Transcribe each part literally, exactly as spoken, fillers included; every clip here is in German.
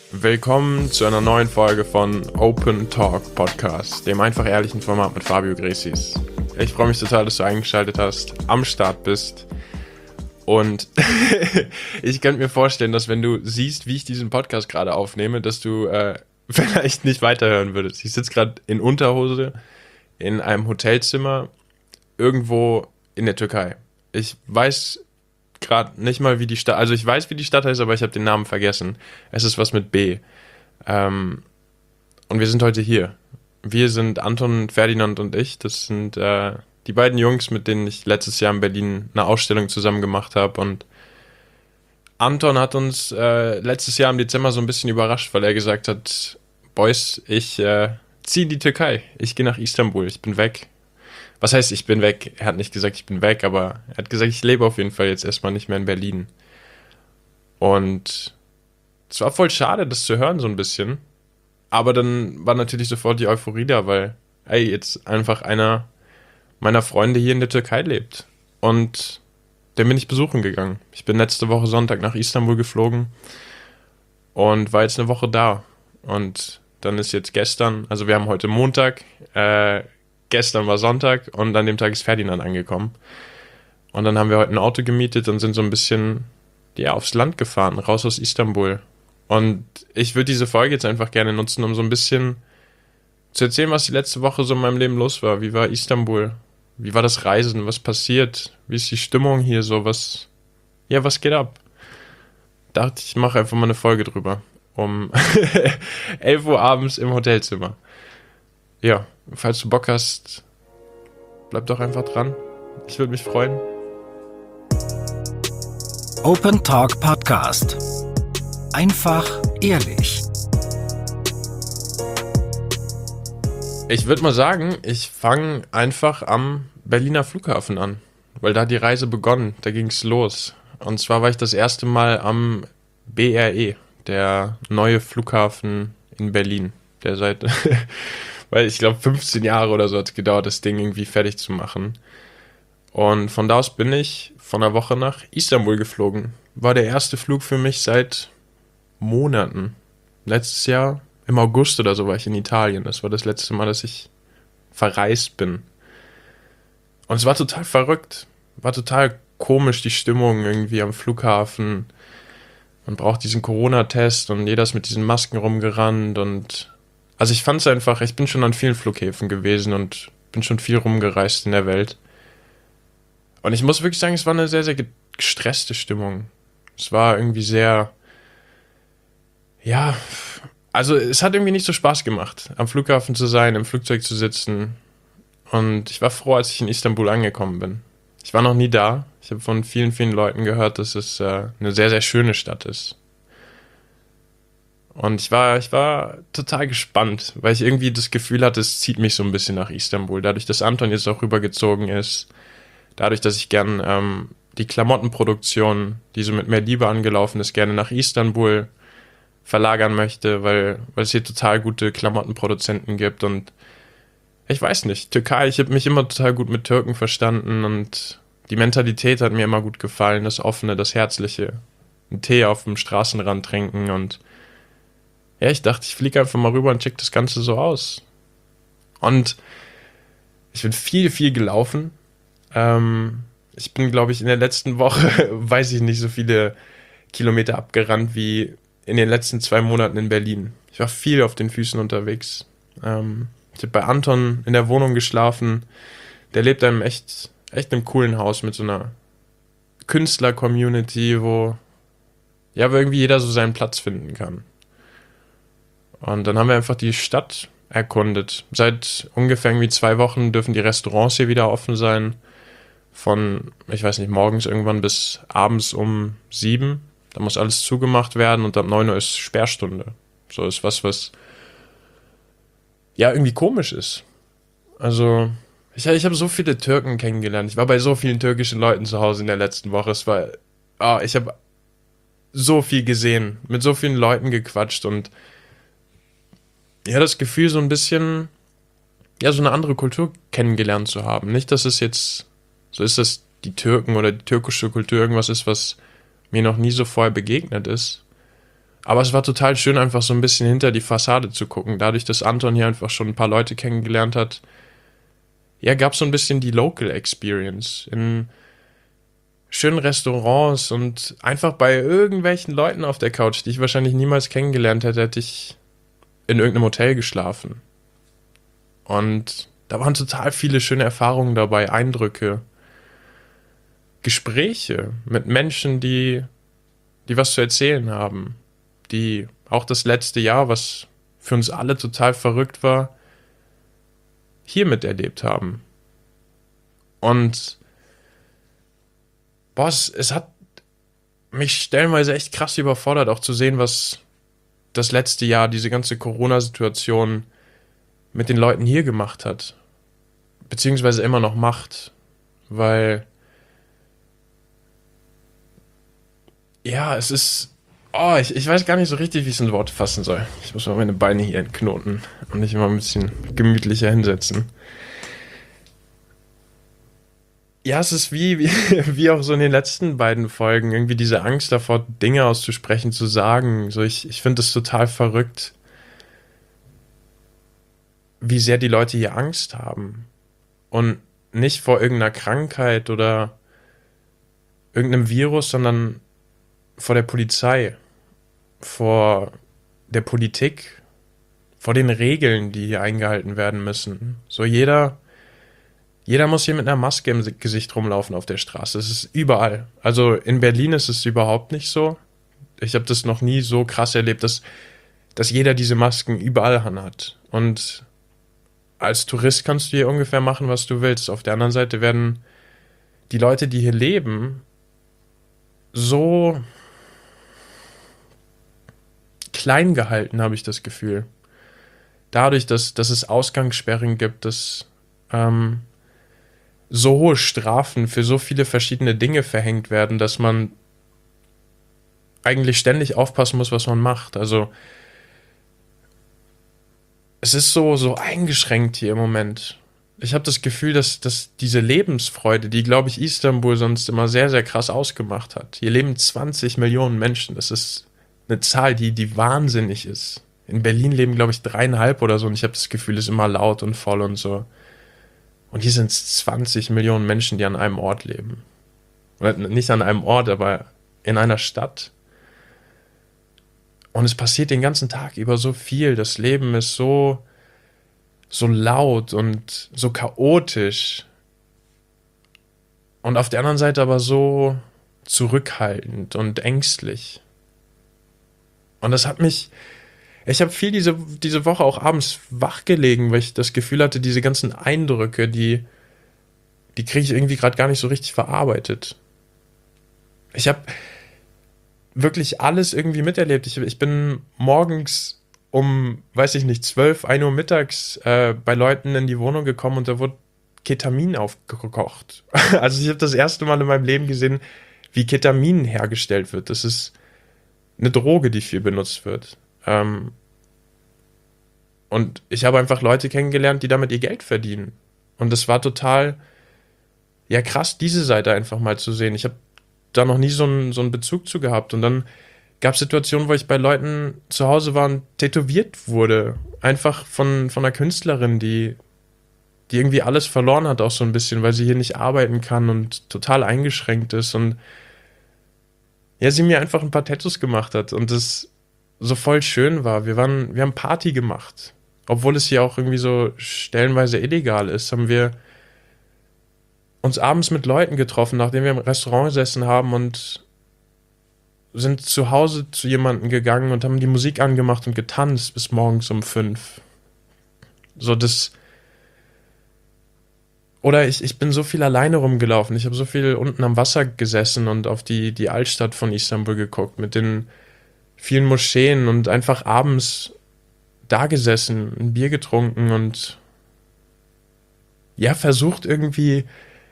Willkommen zu einer neuen Folge von Open Talk Podcast, dem einfach ehrlichen Format mit Fabio Gresis. Ich freue mich total, dass du eingeschaltet hast, am Start bist. Und ich könnte mir vorstellen, dass wenn du siehst, wie ich diesen Podcast gerade aufnehme, dass du äh, vielleicht nicht weiterhören würdest. Ich sitze gerade in Unterhose in einem Hotelzimmer irgendwo in der Türkei. Ich weiß gerade nicht mal, wie die Stadt, also ich weiß, wie die Stadt heißt, aber ich habe den Namen vergessen. Es ist was mit B. Ähm, und wir sind heute hier. Wir sind Anton, Ferdinand und ich. Das sind äh, die beiden Jungs, mit denen ich letztes Jahr in Berlin eine Ausstellung zusammen gemacht habe. Und Anton hat uns äh, letztes Jahr im Dezember so ein bisschen überrascht, weil er gesagt hat, Boys, ich äh, ziehe in die Türkei. Ich gehe nach Istanbul. Ich bin weg. Was heißt, ich bin weg? Er hat nicht gesagt, ich bin weg, aber er hat gesagt, ich lebe auf jeden Fall jetzt erstmal nicht mehr in Berlin. Und es war voll schade, das zu hören, so ein bisschen. Aber dann war natürlich sofort die Euphorie da, weil, ey, jetzt einfach einer meiner Freunde hier in der Türkei lebt. Und den bin ich besuchen gegangen. Ich bin letzte Woche Sonntag nach Istanbul geflogen und war jetzt eine Woche da. Und dann ist jetzt gestern, also wir haben heute Montag, äh, gestern war Sonntag und an dem Tag ist Ferdinand angekommen. Und dann haben wir heute ein Auto gemietet und sind so ein bisschen ja, aufs Land gefahren, raus aus Istanbul. Und ich würde diese Folge jetzt einfach gerne nutzen, um so ein bisschen zu erzählen, was die letzte Woche so in meinem Leben los war. Wie war Istanbul? Wie war das Reisen? Was passiert? Wie ist die Stimmung hier so? Was, ja, was geht ab? Dachte ich, mache einfach mal eine Folge drüber. Um elf Uhr abends im Hotelzimmer. Ja, falls du Bock hast, bleib doch einfach dran. Ich würde mich freuen. Open Talk Podcast. Einfach ehrlich. Ich würde mal sagen, ich fange einfach am Berliner Flughafen an, weil da hat die Reise begonnen, da ging es los. Und zwar war ich das erste Mal am B R E, der neue Flughafen in Berlin, der seit... Weil ich glaube, fünfzehn Jahre oder so hat es gedauert, das Ding irgendwie fertig zu machen. Und von da aus bin ich von einer Woche nach Istanbul geflogen. War der erste Flug für mich seit Monaten. Letztes Jahr, im August oder so, war ich in Italien. Das war das letzte Mal, dass ich verreist bin. Und es war total verrückt. War total komisch, die Stimmung irgendwie am Flughafen. Man braucht diesen Corona-Test und jeder ist mit diesen Masken rumgerannt und... Also ich fand es einfach, ich bin schon an vielen Flughäfen gewesen und bin schon viel rumgereist in der Welt. Und ich muss wirklich sagen, es war eine sehr, sehr gestresste Stimmung. Es war irgendwie sehr, ja, also es hat irgendwie nicht so Spaß gemacht, am Flughafen zu sein, im Flugzeug zu sitzen. Und ich war froh, als ich in Istanbul angekommen bin. Ich war noch nie da. Ich habe von vielen, vielen Leuten gehört, dass es äh, eine sehr, sehr schöne Stadt ist. Und ich war, ich war total gespannt, weil ich irgendwie das Gefühl hatte, es zieht mich so ein bisschen nach Istanbul. Dadurch, dass Anton jetzt auch rübergezogen ist, dadurch, dass ich gern ähm, die Klamottenproduktion, die so mit mehr Liebe angelaufen ist, gerne nach Istanbul verlagern möchte, weil, weil es hier total gute Klamottenproduzenten gibt. Und ich weiß nicht, Türkei, ich habe mich immer total gut mit Türken verstanden und die Mentalität hat mir immer gut gefallen, das Offene, das Herzliche. Einen Tee auf dem Straßenrand trinken und ja, ich dachte, ich fliege einfach mal rüber und check das Ganze so aus. Und ich bin viel, viel gelaufen. Ähm, ich bin, glaube ich, in der letzten Woche, weiß ich nicht, so viele Kilometer abgerannt wie in den letzten zwei Monaten in Berlin. Ich war viel auf den Füßen unterwegs. Ähm, ich habe bei Anton in der Wohnung geschlafen. Der lebt in einem echt, echt einem coolen Haus mit so einer Künstler-Community, wo ja, wo irgendwie jeder so seinen Platz finden kann. Und dann haben wir einfach die Stadt erkundet. Seit ungefähr irgendwie zwei Wochen dürfen die Restaurants hier wieder offen sein. Von, ich weiß nicht, morgens irgendwann bis abends um sieben. Da muss alles zugemacht werden und ab neun Uhr ist Sperrstunde. So ist was, was ja irgendwie komisch ist. Also, ich, ich habe so viele Türken kennengelernt. Ich war bei so vielen türkischen Leuten zu Hause in der letzten Woche. Es war, oh, ich habe so viel gesehen, mit so vielen Leuten gequatscht und ja, das Gefühl, so ein bisschen, ja, so eine andere Kultur kennengelernt zu haben. Nicht, dass es jetzt so ist, dass die Türken oder die türkische Kultur irgendwas ist, was mir noch nie so vorher begegnet ist. Aber es war total schön, einfach so ein bisschen hinter die Fassade zu gucken. Dadurch, dass Anton hier einfach schon ein paar Leute kennengelernt hat, ja, gab es so ein bisschen die Local Experience in schönen Restaurants und einfach bei irgendwelchen Leuten auf der Couch, die ich wahrscheinlich niemals kennengelernt hätte, hätte ich in irgendeinem Hotel geschlafen. Und da waren total viele schöne Erfahrungen dabei, Eindrücke, Gespräche mit Menschen, die, die was zu erzählen haben, die auch das letzte Jahr, was für uns alle total verrückt war, hier miterlebt haben. Und boah, es, es hat mich stellenweise echt krass überfordert, auch zu sehen, was das letzte Jahr, diese ganze Corona-Situation mit den Leuten hier gemacht hat. Beziehungsweise immer noch macht. Weil ja, es ist oh, ich, ich weiß gar nicht so richtig, wie ich es in Worte fassen soll. Ich muss mal meine Beine hier entknoten und mich mal ein bisschen gemütlicher hinsetzen. Ja, es ist wie, wie, wie auch so in den letzten beiden Folgen, irgendwie diese Angst davor, Dinge auszusprechen, zu sagen. So, ich, ich finde es total verrückt, wie sehr die Leute hier Angst haben. Und nicht vor irgendeiner Krankheit oder irgendeinem Virus, sondern vor der Polizei, vor der Politik, vor den Regeln, die hier eingehalten werden müssen. So jeder, jeder muss hier mit einer Maske im Gesicht rumlaufen auf der Straße. Es ist überall. Also in Berlin ist es überhaupt nicht so. Ich habe das noch nie so krass erlebt, dass, dass jeder diese Masken überall anhat. Und als Tourist kannst du hier ungefähr machen, was du willst. Auf der anderen Seite werden die Leute, die hier leben, so klein gehalten, habe ich das Gefühl. Dadurch, dass, dass es Ausgangssperren gibt, dass ähm, so hohe Strafen für so viele verschiedene Dinge verhängt werden, dass man eigentlich ständig aufpassen muss, was man macht. Also es ist so, so eingeschränkt hier im Moment. Ich habe das Gefühl, dass, dass diese Lebensfreude, die, glaube ich, Istanbul sonst immer sehr, sehr krass ausgemacht hat. Hier leben zwanzig Millionen Menschen. Das ist eine Zahl, die, die wahnsinnig ist. In Berlin leben, glaube ich, dreieinhalb oder so. Und ich habe das Gefühl, es ist immer laut und voll und so. Und hier sind es zwanzig Millionen Menschen, die an einem Ort leben. Oder nicht an einem Ort, aber in einer Stadt. Und es passiert den ganzen Tag über so viel. Das Leben ist so, so laut und so chaotisch. Und auf der anderen Seite aber so zurückhaltend und ängstlich. Und das hat mich... Ich habe viel diese, diese Woche auch abends wach gelegen, weil ich das Gefühl hatte, diese ganzen Eindrücke, die, die kriege ich irgendwie gerade gar nicht so richtig verarbeitet. Ich habe wirklich alles irgendwie miterlebt. Ich, ich bin morgens um, weiß ich nicht, zwölf, ein Uhr mittags äh, bei Leuten in die Wohnung gekommen und da wurde Ketamin aufgekocht. Also ich habe das erste Mal in meinem Leben gesehen, wie Ketamin hergestellt wird. Das ist eine Droge, die viel benutzt wird. Ähm, und ich habe einfach Leute kennengelernt, die damit ihr Geld verdienen. Und das war total, ja krass, diese Seite einfach mal zu sehen. Ich habe da noch nie so einen, so einen Bezug zu gehabt. Und dann gab es Situationen, wo ich bei Leuten zu Hause war und tätowiert wurde. Einfach von, von einer Künstlerin, die, die irgendwie alles verloren hat, auch so ein bisschen, weil sie hier nicht arbeiten kann und total eingeschränkt ist. Und ja, sie mir einfach ein paar Tattoos gemacht hat. Und das so voll schön war. Wir waren, wir haben Party gemacht. Obwohl es hier auch irgendwie so stellenweise illegal ist, haben wir uns abends mit Leuten getroffen, nachdem wir im Restaurant gesessen haben und sind zu Hause zu jemandem gegangen und haben die Musik angemacht und getanzt bis morgens um fünf. So das... Oder ich, ich bin so viel alleine rumgelaufen. Ich habe so viel unten am Wasser gesessen und auf die, die Altstadt von Istanbul geguckt mit den vielen Moscheen und einfach abends da gesessen, ein Bier getrunken und ja, versucht irgendwie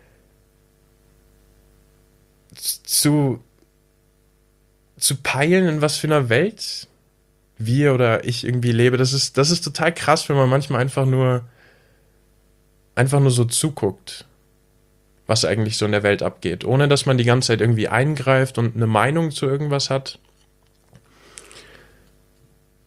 zu, zu peilen, in was für einer Welt wir oder ich irgendwie lebe. Das ist, das ist total krass, wenn man manchmal einfach nur einfach nur so zuguckt, was eigentlich so in der Welt abgeht, ohne dass man die ganze Zeit irgendwie eingreift und eine Meinung zu irgendwas hat.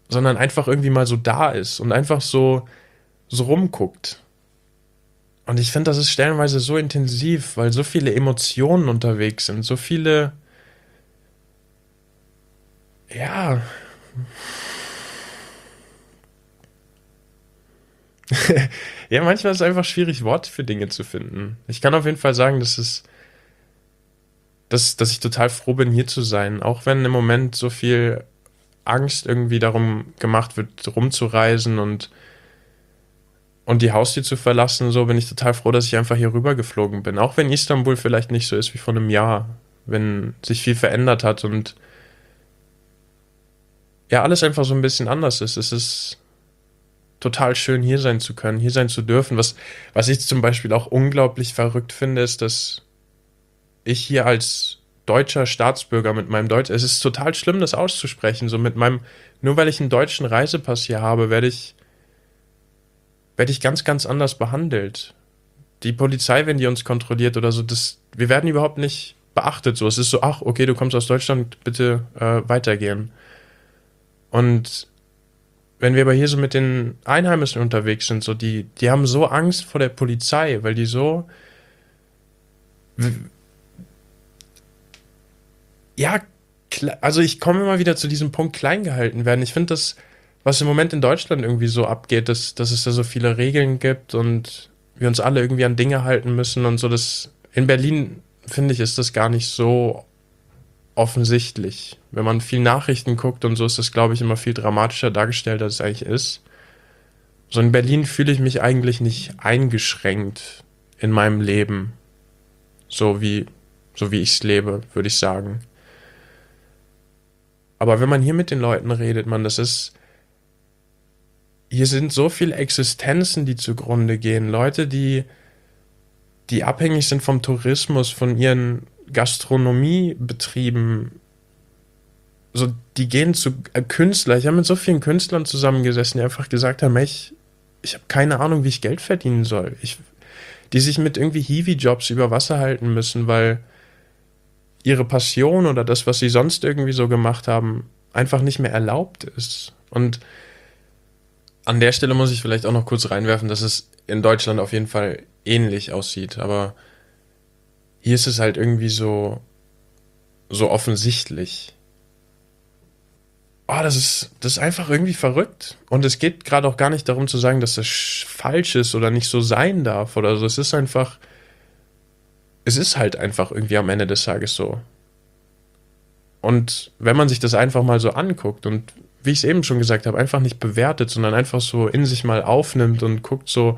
sondern einfach irgendwie mal so da ist und einfach so, so rumguckt. Und ich finde, das ist stellenweise so intensiv, weil so viele Emotionen unterwegs sind, so viele, ja, ja, manchmal ist es einfach schwierig, Worte für Dinge zu finden. Ich kann auf jeden Fall sagen, dass es, dass, dass ich total froh bin, hier zu sein, auch wenn im Moment so viel Angst irgendwie darum gemacht wird, rumzureisen und, und die Haustür zu verlassen, so bin ich total froh, dass ich einfach hier rüber geflogen bin. Auch wenn Istanbul vielleicht nicht so ist wie vor einem Jahr, wenn sich viel verändert hat und ja, alles einfach so ein bisschen anders ist. Es ist total schön, hier sein zu können, hier sein zu dürfen. Was, was ich zum Beispiel auch unglaublich verrückt finde, ist, dass ich hier als deutscher Staatsbürger mit meinem Deutsch, es ist total schlimm, das auszusprechen, so mit meinem, nur weil ich einen deutschen Reisepass hier habe, werde ich, werde ich ganz, ganz anders behandelt. Die Polizei, wenn die uns kontrolliert oder so, das, wir werden überhaupt nicht beachtet, so. Es ist so, ach, okay, du kommst aus Deutschland, bitte äh, weitergehen. Und wenn wir aber hier so mit den Einheimischen unterwegs sind, so, die, die haben so Angst vor der Polizei, weil die so, ja, also ich komme immer wieder zu diesem Punkt, klein gehalten werden. Ich finde das, was im Moment in Deutschland irgendwie so abgeht, dass, dass es da so viele Regeln gibt und wir uns alle irgendwie an Dinge halten müssen und so, das in Berlin, finde ich, ist das gar nicht so offensichtlich. Wenn man viel Nachrichten guckt und so, ist das, glaube ich, immer viel dramatischer dargestellt, als es eigentlich ist. So in Berlin fühle ich mich eigentlich nicht eingeschränkt in meinem Leben. So wie, so wie ich es lebe, würde ich sagen. Aber wenn man hier mit den Leuten redet, man, das ist, hier sind so viele Existenzen, die zugrunde gehen. Leute, die, die abhängig sind vom Tourismus, von ihren Gastronomiebetrieben. So, die gehen zu äh, Künstler. Ich habe mit so vielen Künstlern zusammengesessen, die einfach gesagt haben, ich, ich habe keine Ahnung, wie ich Geld verdienen soll. Ich, die sich mit irgendwie Hiwi-Jobs über Wasser halten müssen, weil ihre Passion oder das, was sie sonst irgendwie so gemacht haben, einfach nicht mehr erlaubt ist. Und an der Stelle muss ich vielleicht auch noch kurz reinwerfen, dass es in Deutschland auf jeden Fall ähnlich aussieht, aber hier ist es halt irgendwie so, so offensichtlich. Oh, das ist, das ist einfach irgendwie verrückt. Und es geht gerade auch gar nicht darum zu sagen, dass das falsch ist oder nicht so sein darf oder so. Es ist einfach, es ist halt einfach irgendwie am Ende des Tages so. Und wenn man sich das einfach mal so anguckt und wie ich es eben schon gesagt habe, einfach nicht bewertet, sondern einfach so in sich mal aufnimmt und guckt so,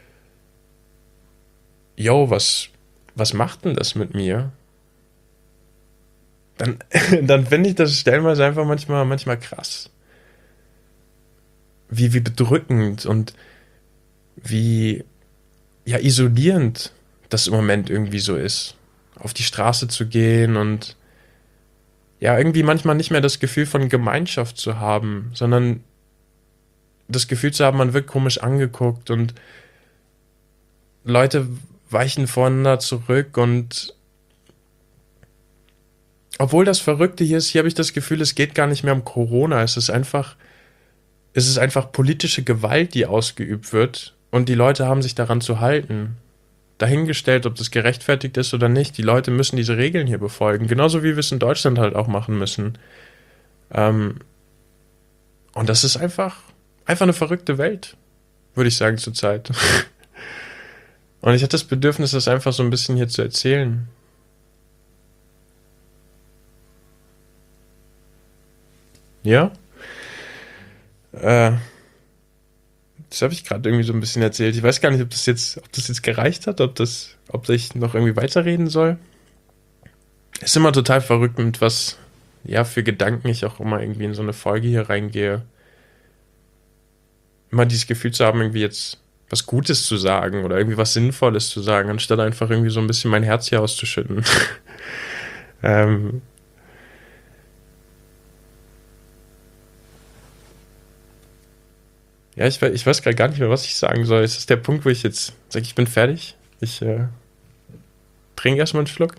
yo, was, was macht denn das mit mir? Dann, dann finde ich das stellenweise einfach manchmal, manchmal krass. Wie, wie bedrückend und wie, ja, isolierend das im Moment irgendwie so ist. Auf die Straße zu gehen und ja, irgendwie manchmal nicht mehr das Gefühl von Gemeinschaft zu haben, sondern das Gefühl zu haben, man wird komisch angeguckt und Leute weichen voneinander zurück und obwohl das Verrückte hier ist, hier habe ich das Gefühl, es geht gar nicht mehr um Corona, es ist einfach, es ist einfach politische Gewalt, die ausgeübt wird und die Leute haben sich daran zu halten. Dahingestellt, ob das gerechtfertigt ist oder nicht, die Leute müssen diese Regeln hier befolgen, genauso wie wir es in Deutschland halt auch machen müssen. Ähm, und das ist einfach, einfach eine verrückte Welt, würde ich sagen, zurzeit. Und ich hatte das Bedürfnis, das einfach so ein bisschen hier zu erzählen. Ja? Äh, das habe ich gerade irgendwie so ein bisschen erzählt. Ich weiß gar nicht, ob das jetzt, ob das jetzt gereicht hat, ob das, ob ich noch irgendwie weiterreden soll. Ist immer total verrückt, mit was, ja, für Gedanken ich auch immer irgendwie in so eine Folge hier reingehe. Immer dieses Gefühl zu haben, irgendwie jetzt was Gutes zu sagen oder irgendwie was Sinnvolles zu sagen, anstatt einfach irgendwie so ein bisschen mein Herz hier auszuschütten. ähm, Ja, ich, we- ich weiß gerade gar nicht mehr, was ich sagen soll. Es ist der Punkt, wo ich jetzt sage, ich bin fertig. Ich äh, trinke erstmal einen Schluck.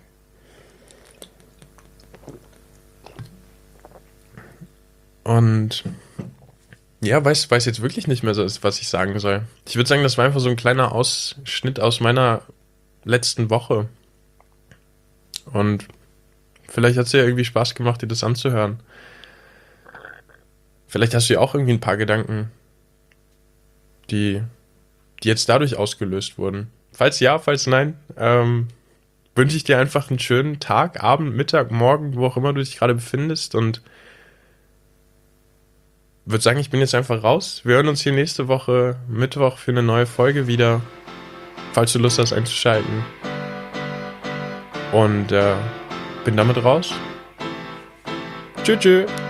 Und Ja, weiß, weiß jetzt wirklich nicht mehr so, was ich sagen soll. Ich würde sagen, das war einfach so ein kleiner Ausschnitt aus meiner letzten Woche. Und vielleicht hat es dir irgendwie Spaß gemacht, dir das anzuhören. Vielleicht hast du ja auch irgendwie ein paar Gedanken, die, die jetzt dadurch ausgelöst wurden. Falls ja, falls nein, ähm, wünsche ich dir einfach einen schönen Tag, Abend, Mittag, Morgen, wo auch immer du dich gerade befindest und würde sagen, ich bin jetzt einfach raus. Wir hören uns hier nächste Woche Mittwoch für eine neue Folge wieder, falls du Lust hast einzuschalten. Und äh, bin damit raus. Tschüss, tschüss.